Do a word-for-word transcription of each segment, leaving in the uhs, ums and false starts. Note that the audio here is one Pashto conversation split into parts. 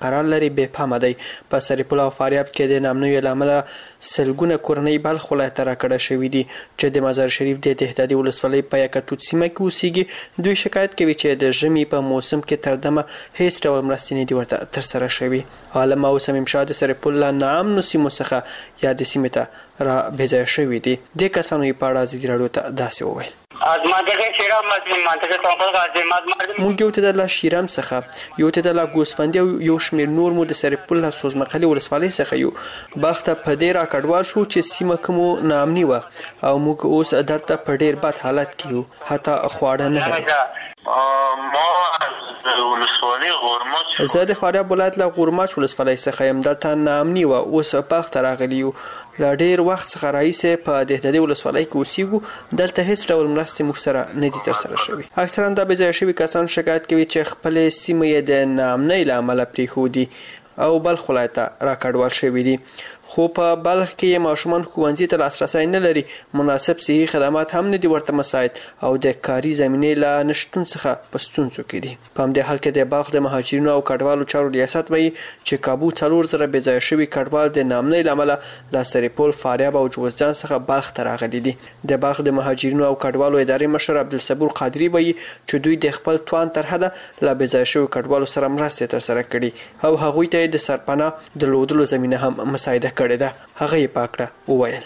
قرار لري بې پامه دی. په سرپل او فاریاب کې د نامنوي له امله سلګونه کورنۍ بلخ ولایت ته راکړه شوي دي چې د مزار شریف د دهدادي ولسوالۍ په یکتوت سیمه کې اوسېږي. دوی شکایت کوي چې د ژمي په موسم کې تر دمه هیڅ ډول مرستې نه دي ورته ترسره شوي. عالم او صمیم شاه د سرپل له ناامنو سیمو څخه یادې سیمې ته را بېځایه شوي دي. دې کسانو یې په اړه ازادي راډیو ته داسې وویل: موږ یو ته د شیرام څخه یو ته د ګوسفندي او یو شمېر نور مو د سرپل له سوزمقلي ولسوالۍ څخه یو. بخته په دې راکډوال شو چې سیمه کومو ناامني وه او موږ اوس دلته په ډېر بد حالت کې یو، حتی خواړه نه لرو. ما از ولسوالی غورماچ زه د فاریاب ولایت له غورماچ ولسوالۍ څخه یم. دلته ناامني وه، اوس بخته راغلي یو. له ډېر وخت څخه راهیسې په دهدادي ولسوالۍ کې اوسېږو. دلته هیڅ ډول مرستې موږ سره نه دي ترسره شوي. اکثرا دا بېځایه شوي کسان شکایت کوي چې خپلې سیمې یې د ناامنۍ له امله پرېښودي او بلخ ولایت ته راکډوال شوي دي. خو په بلخ کې ماشومان ښوونځي ته لاسرسی نه لري، مناسب صحي خدمات هم نه دي ورته مساعد او د کاري زمینې له نشتون څخه په ستونزو کې دي. په همدې حال کې د بلخ د مهاجرینو او کډوالو چارو ریاست وایي چې کابو څلور زره بېځایه شوي کډوال د ناامنۍ له امله له سرپل، فاریاب او جوزجان څخه بلخ ته راغلي دي. د بلخ د مهاجرینو او کډوالو ادارې مشر عبدالصبور قادري وایي چې دوی د خپل توان تر حده له بېځایه شوي کډوالو سره مرستې ترسره کړي او هغوی ته د سرپناه د لودلو زمینه هم مساعده کړې ده. هغه یې پاکړه وویل: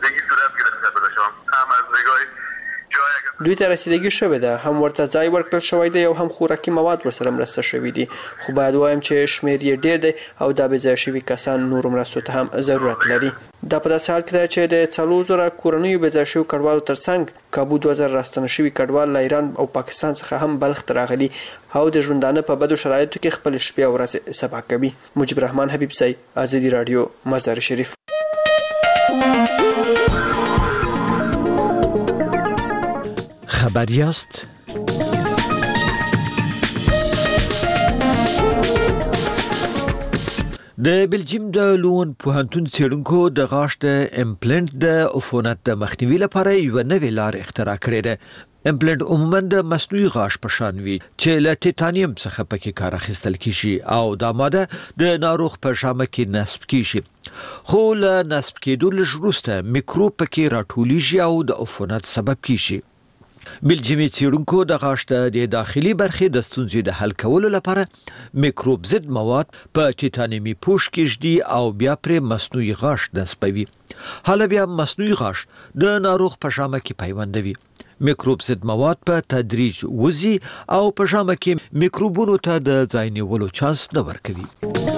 دوی ته رسیدګي شوې ده، هم ورته ځای ورکړل شوی دی او هم خوراکي مواد ورسره مرسته شوي دي. خو باید وایم چې شمېر یې ډېر دی او دا بېځایه شوي کسان نورو مرستو ته هم ضرورت لري. دا په داسې حال کې ده چې د څلور زره کورنیو بېځایه شوي کډوالو ترڅنګ کابو دوه زره راستنه شوي کډوال له ایران او پاکستان څخه هم بلخ ته راغلي او د ژوندانه په بدو شرایطو کې خپل شپې او ورځې سبا کوي. مجيب الرحمن حبیبزی، ازادي راډیو، مزار شریف. خبر یاست؟ د بلجیم د لون پوهنتون څېړونکو د غاښ د امپلنټ د عفونت د مخنیوي لپاره یوه نوې لار اختراع کړې ده. امپلنټ عموما د مصنوعي غاښ په شان وي چې له ټیټانیم څخه پکې کار اخیستل کیږي او دا ماده د ناروغ په ژامه کې نصب کیږي. خو له نصب کېدو لږ وروسته میکروب پکې راټولیږي او د عفونت سبب کیږي. بلجیمي څېړونکو د غاښ د داخلي برخې د ستونزې د حل کولو لپاره میکروب ضد مواد په ټیټانیمي پوښ کې ږدي او بیا پرې مصنوعي غاښ نصبوي. حالا بیا مصنوعي غاښ د ناروغ په ژامه کې پیوندوي. میکروب ضد مواد په تدریج وځي او په ژامه کې میکروبونو ته د ځای نیولو چانس نه ورکوي.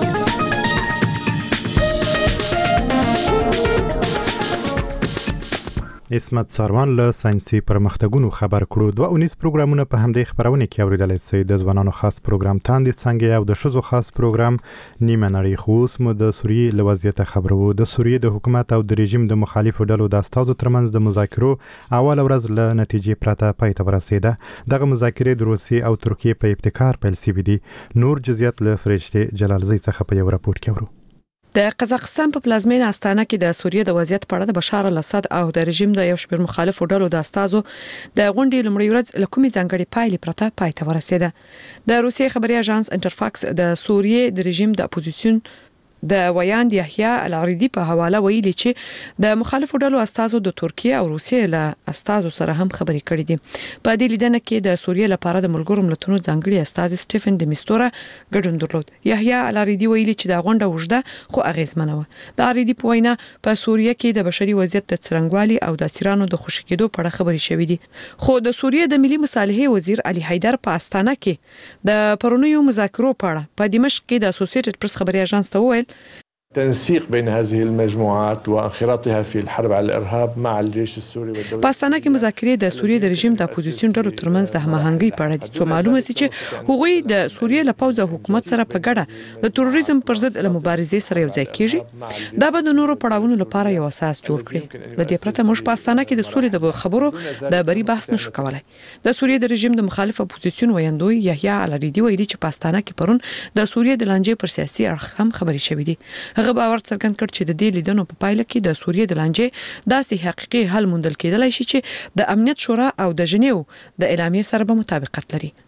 اسمت ساروان له ساينسي پرمختګونو خبر کړو. دوه اونیز پروګرامونه په همدې خبرونه کې اوریدلای شئ. د ځوانانو خاص پروګرام تاندې څنګه او د شذو خاص پروګرام نیمه نړۍ خوس مو د سوریې له وضعیت خبرو. د سوریې د حکومت او د رژیم د مخالفو ډلو د استازو ترمنځ د مذاکرو اول ورځ له نتیجې پرته پای ته ورسېده. دغه مذاکرې د روسیې او ترکیې په ابتکار پیل شوي دي. نور جزئیات له فرشته جلالزی څخه په یو راپور کې ورو. د قزاقستان په پلازمینه استانه کې د سوریې د وضعیت په اړه د بشار الاسد او د رژیم د یو شمېر مخالفو ډلو د استازو د غونډې لومړۍ ورځ له کومې ځانګړې پایلې پرته پای ته ورسېده. د روسیې خبري اژانس انټرفاکس د سوریې د رژیم د اپوزیسیون د ویاند یحیی العریدی په حواله ویلي چې د مخالفو ډلو استازو د ترکیه او روسیې له استازو سره هم خبرې کړې دي. په دې لیدنه کې د سوریې لپاره د ملګرو ملتونو ځانګړي استاذ سټیفن د میستوره ګډون درلود. یحیی العریدی ویلي چې د غونډه وژده خو اغیزمنه و. د العریدی په وینا په سوریې کې د بشري وضعیت د څرنګوالي او د اسیرانو د خوشی کېدو په اړه خبرې شوې دي. خو د سوریې د ملي مصالحې وزیر علي حیدر په استانه کې د پرونیو مذاکرو په اړه په دمشق کې د اسوسییټډ پریس خبري اژانس ته وویل تنسيق بين هذه المجموعات وانخراطها في الحرب على الارهاب مع الجيش السوري والدولة. پاکستان کې مذاکرې د سوریې د رژیم د اپوزیسیون ډلو ترمنځ د هماهنګۍ په اړه دي. څو معلومه سي چې هغوی د سوریې له پوځ او حکومت سره په ګډه د تروریزم پر ضد له مبارزې سره یو ځای کیږي. دا به د نورو پړاوونو لپاره یو اساس جوړ کړي. د دې پرته موږ پاکستان کې د سولې د خبرو د بری بحث نشو کولای. د سوریې د رژیم د مخالف اپوزیسیون ویاندوی یحیی العریدی ویلي چې پاکستان کې پرون د سوریې د لانجې پر سیاسي اړخ هم خبرې شوې دي. هغه باور څرګند کړ چې د دې لیدنو په پایله کې د سوریې د لانجې داسې حقيقي حل موندل کېدلای شي چې د امنیت شورا او د جنیو د اعلامیې سره به مطابقت لري.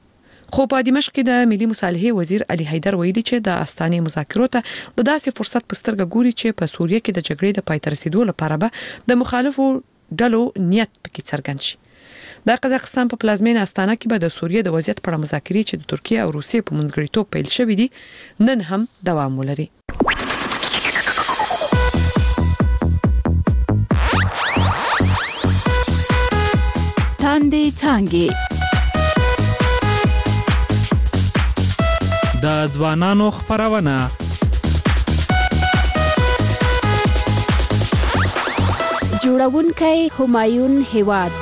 خو په دمشق کې د ملي مصالحې وزیر علي حیدر ویلي چې د استانې مذاکرو ته د داسې فرصت په سترګه ګوري چې په سوریه کې د جګړې د پای ته رسیدو لپاره به د مخالفو ډلو نیت پکې څرګند شي. د قزاقستان په پلازمینه استانه کې به د سوریه د وضعیت په اړه مذاکرې چې د ترکیه او روسیې په منځګړیتوب پیل شوې دي نن هم دوام ولري. تاندې څانګې د ځوانانو خبرونه جوړونکی همایون هیواد.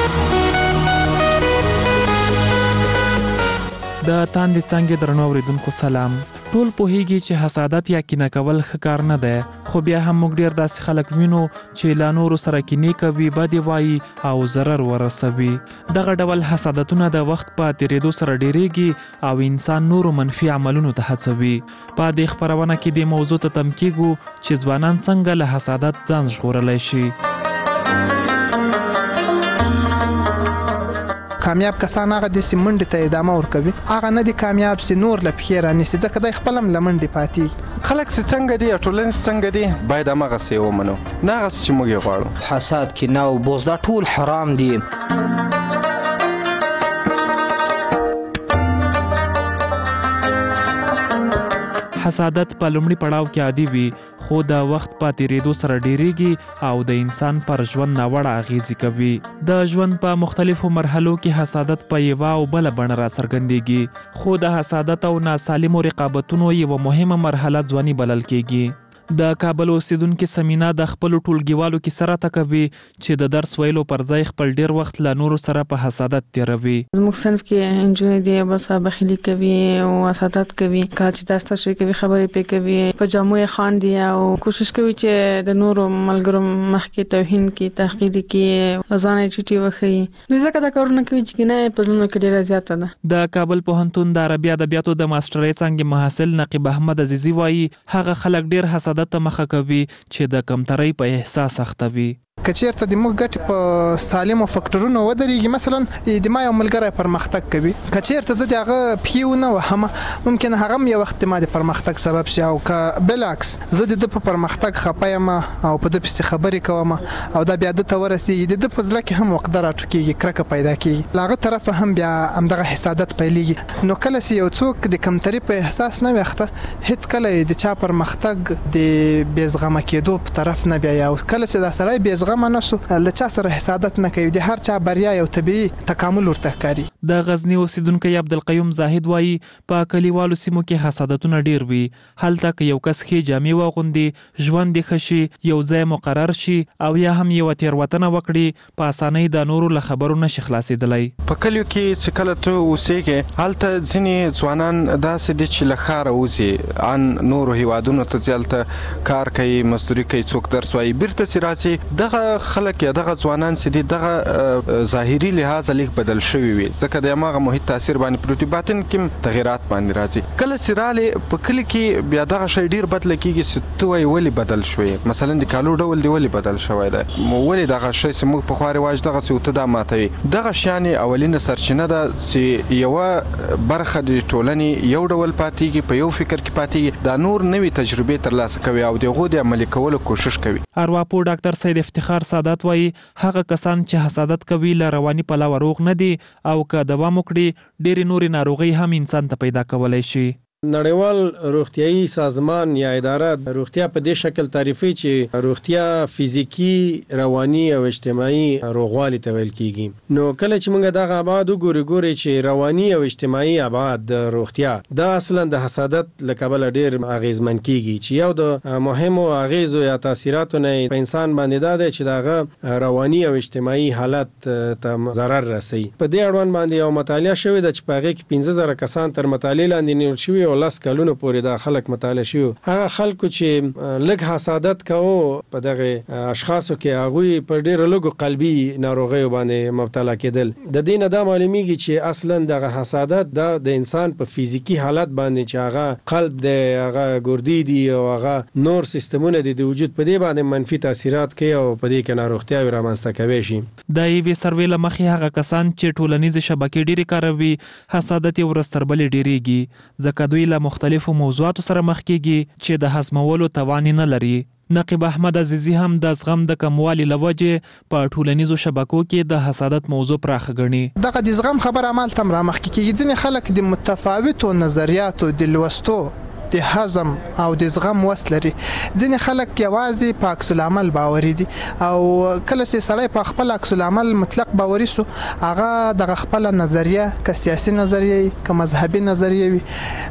د تاندې څانګې درنو اوریدونکو سلام. ټول پوهیږي چې حسادت یا کینه کول ښه کار نه دی، خو بیا هم موږ ډیر داسې خلک وینو چې لا نورو سره کینې کوي، بدې وایي او ضرر ورسوي. دغه ډول حسادتونه د وخت په تیریدو سره ډیریږي او انسان نورو منفي عملونو ته هڅوي. په دې خبرونه کې د موضوع ته تم کیږو چې ځوانان څنګه له حسادت ځان ژغورلی شي. کامیاب کسان هغه د سیمنډ ته ادامه ورکوي، هغه نه دي کامیاب سي نور لپاره رانیسي، ځکه د خپل لمنډي پاتې. خلک څنګه دي ټولنه څنګه دي باید هغه څه ومنو، نه هغه چې موږ غواړو. حسد کې نه او بوز دا ټول حرام دي. حسادت په لومړي پړاو کې عادي وي، خو د وخت په تیریدو سره ډیریږي او د انسان پر ژوند ناوړه اغیزې کوي. د ژوند په مختلفو مرحلو کې حسادت په یوه او بل بڼه راڅرګندېږي، خو د حسادت او ناسالمو رقابتونو یوه مهمه مرحله ځواني بلل کېږي. د کابل اوسیدونکو سمینا د خپل ټولګیوالو کې سره تکوي چې د درس ویلو پر ځای خپل ډیر وخت له نورو سره په حسادت تیروي. زموږ صنف کې انجونې دی بس بخیلی کوي او حسادت کوي، کله چې درس ته شي کوي خبرې پې کوي، په جامو یې خان دی او کوشش کوي چې د نورو ملګرو مخ کې توهین کې تحقیر کې ځان ټیټي وخی. نو ځکه دا کارونه کوي چې نه په لونو کې ډیره زیاته ده. د کابل پوهنتون د عربي ادبیاتو د ماسترۍ څنګه محصل نقیب احمد عزیزی وایي هغه خلک ډیر حسادت ته مخه کوي چې د کمترۍ په احساس اخته وي. کچیرته د موږ ګټ په سالمو فکټورونو ودرېږي، مثلا د ما یو ملګری پرمختګ کوي، کچیرته زه دغه پیو نه وهم ممکن هغه یو وخت ما د پرمختګ سبب شي، او که بالعکس زه د په پرمختګ خپایم او په د پسې خبرې کوم او دا بیا د تورسي د په ځل کې هم وقت راټوکیږي، کرکه پیدا کیږي، لاغه طرف هم بیا همدغه حسادت پیلېږي. نو کله چې یو څوک د کمتري په احساس نه وخته هیڅ کله د چا پرمختګ د بیزغمه کېدو په طرف نه بیا، او کله چې دا سړی بیزغمه منسو لچا سره حسادت نه کوي، د هر چا بریا یو طبيعي تکامل ورته ښکاري. د غزنی اوسیدونکو عبدالقیوم زاهد وایي په کلیوالو سیمو کې حسادتونه ډیر وي، هلته که یو کس کې جامې واغوندي، ژوند یې ښه شي، یو ځای مقرر شي او یا هم یو تیروتنه وکړي، په اسانۍ د نورو له خبرو نشي خلاصېدلی. په کلیو کې چې کله ته اوسېږې هلته ځینې ځوانان داسې دي چې له ښاره وځي ان نورو هیوادونو ته ځي، هلته کار کوي، مزدوري کوي، څوک درس وایي، بیرته چې راځي دغه خلک یا دغه ځوانان چې دي دغه ظاهري لحاظ لیک بدل شوی وي، ځکه د هغه محیط تاثیر باندې پروتي باطن کې تغیرات باندې راځي. کله چې رااله په کلی کې بیا دغه شی ډیر بدل کیږي چې تو وی ولی بدل شوی، مثلا د کالو ډول دی ولی بدل شوی دی، ولی دغه شی چې موږ په خواري واج دغه څه ته د ماتوي. دغه شان اولینه سرچینه ده چې یو برخه د ټولنې یو ډول پاتېږي، په یو فکر کې پاتېږي، دا نور نوې تجربې ترلاسه کوي او دغه د عملي کولو کوشش کوي. ارواپور ډاکټر سید افتخار سادات وایي هغه کسان چې حسادت کوي له رواني پلوه روغ نه دي او که دوام وکړي ډېرې نورې ناروغۍ هم انسان ته پیدا کولی شي. نړیوال روغتیايي سازمان یا اداره روغتیا په دې شکل تعریفي چې روغتیا فزیکی، رواني او اجتماعي روغوالي ته ویل کیږي. نو کله چې موږ دغه ابعاد وګورو ګوري چې رواني او اجتماعي ابعاد د روغتیا دا اصلا د حسادت له کبله ډیر اغیزمن کیږي، چې یو د مهمو اغیزو یا تاثیراتو نه په انسان باندې دا دی چې دغه رواني او اجتماعي حالت ته ضرر رسي. په دې اړوند باندې یو مطالعه شوې ده چې په هغه کې پنځه زره کسان تر مطالعې لاندې نیول شوي او لاس کلونو پورې دا خلک مطالعه شي هغه خلکو چې لږ حسادت کوو په دغه اشخاصو کې هغه په ډېر لږو قلبي ناروغیو باندې مبتلا کېدل د دین دا معلومیږي چې اصلا دغه حسادت د انسان په فزیکی حالت باندې چې هغه قلب دی هغه ګردی دی او هغه نور سیستمونه د وجود په دې باندې منفي تاثیرات کوي او په دې کې ناروغتیا رامنځته کوي شي د ایوي سروې لمخې هغه کسان چې ټولنیز شبکې ډېری کاروي حسادت یې ورستربل ډېریږي ځکه دوی له مختلفو موضوعاتو سره مخ کېږي چې د هضمولو توان نه لري نقیب احمد عزیزی هم د زغم د کموالي لوجه په ټولنیزو شبکو کې د حسادت موضوع پراخ غني دغه د زغم خبر عمل تم را مخ کېږي ځینې خلک د متفاوتو نظریاتو د لوستو د هضم او د زغم وسلري ځینې خلک یوازې په عکس العمل باوري دي او کله چې سړی په خپل عکس العمل مطلق باوري سو هغه د خپل نظریه ک سیاسي نظریه ک مذهبي نظریه وي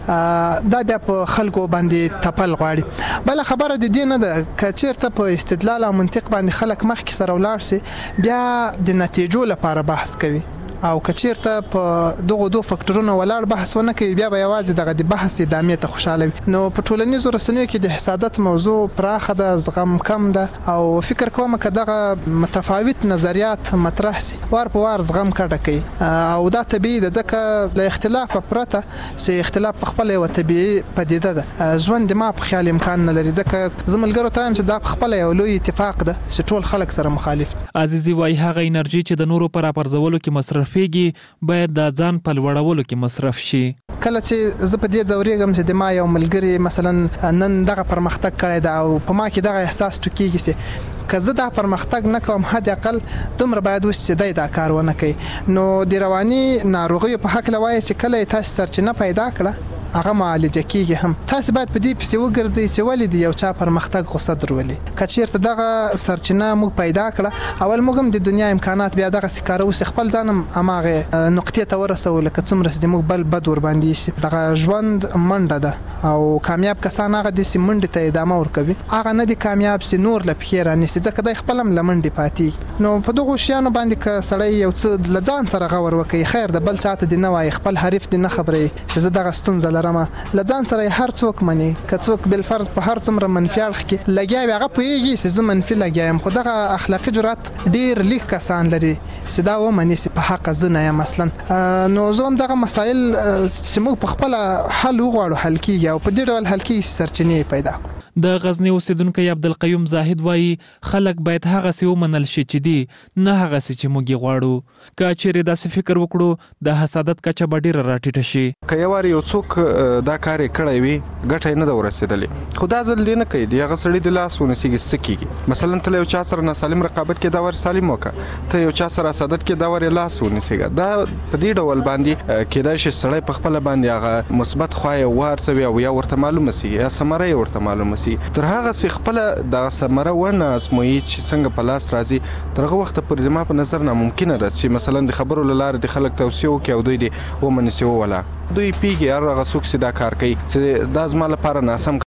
دا بیا په خلکو باندې تپل غواړي بل خبره د دین نه ک چیرته په استدلال او منطق باندې خلک مخ کې سره ولاړ سي بیا د نتیجو لپاره بحث کوي او کچیرته په دغه دوه فکټورونو ولاړ بحث ونه کوي بیا به یوازې دغه د بحث ادامه ته خوشاله وي نو په ټولنیزو رسنیو کې د حسادت موضوع پراخه ده زغم کم ده او فکر کوم چې دغه متفاوت نظریات مطرح سي وار په وار زغم کډه کوي او دا طبيعي ده ځکه له اختلاف پرته سي اختلاف په خپل یو طبيعي پدیده ده ژوند ما په خیال امکان نه لري ځکه زملګرو ته هم چې دا په خپل یو لوی اتفاق ده چې ټول خلک سره مخالف عزیزي وای هغه انرژي چې د نورو پر پرځولو کې مصرف فيږي باید د ځان په لوړولو کې مصرف شي کله چې زه په دې ځورېږم چې د ما یو ملګری مثلا نن دغه پرمختګ کړی دا او په ما کې دغه احساس ټکیږي چې که زه دا پرمختګ نه کوم حد اقل دومره باید وس چې دا کار ونه کوي نو د رواني ناروغیو په حق لوي چې کله تاسو سرچینه پیدا کړه هغه معالجه کیږي هم تاسو باید په دې پسې وګرځئ چې ولې دی یو چا پرمختګ غوسه درولي کچیرته دغه سرچینه موږ پیدا کړه اول موږ هم د دنیا امکانات بیا دغه سکاره وس خپل ځانم اماغه نقطې ته ورسول لکه څومره چې موږ بل بد ور باندې دغه ژوند منډه ده او کامیاب کسان هغه د سیمنډ ته ادامه ورکوي هغه نه دي کامیاب سي نور لپاره راني سي ځکه د خپل لمنډي پاتې نو په دغه شیانو باندې ک سړی یو څه لځان سره غور وکي خیر د بل چاته دی نه وای خپل حریف دی نه خبري چې زه دغه ستونزه لځان سره هر څوک مني که څوک بل فرض په هر څومره منفي اړخ کې لګیا وي هغه پوهیږي چې زه منفي لګیایم خو دغه اخلاقي جرأت ډیر لیک کسان لري چې دا و مني په حق زنه یم مثلا نو زوم دغه مسایل چې موږ په خپل حل وغواړو حل کیږي او په دې ډول حل کیږي سرچینې پیدا کړو د غزنی اوسیدونکو عبدالقیوم زاهد وایي خلک باید هغه سی ومنل شي چې دی نه هغه سی چې موږ غواړو که چیرې داسې فکر وکړو د حسادت کچه به ډیره راټیټه شي که یو وار یو څوک دا کار کړی وي ګټه نه ده ورسېدلې خو دا ځل دی نه کوي د هغه سړي د لاس ونیسي څه کېږي مثلا ته یو چا سره ناسالم رقابت کې دا ور سالم وکړه ته یو چا سره حسادت کې دا ور لاس ونیسي دا په دې ډول باندې کېدای شي سړی په خپل باندې هغه مثبت خو یې ورسوي او یا ورته معلومه سي یا سمره یې ورته معلومه تر هغه څه خپل د سمره ونه اسموي چې څنګه په لاس راځي تر هغه وخت پورې ما په نظر ناممکن ده چې مثلا د خبرو لاره د خلک توصیه وکړي او دوی دې ومنسي ولا دوی پیږي هغه څوک چې دا کار کوي چې دا زما لپاره ناسم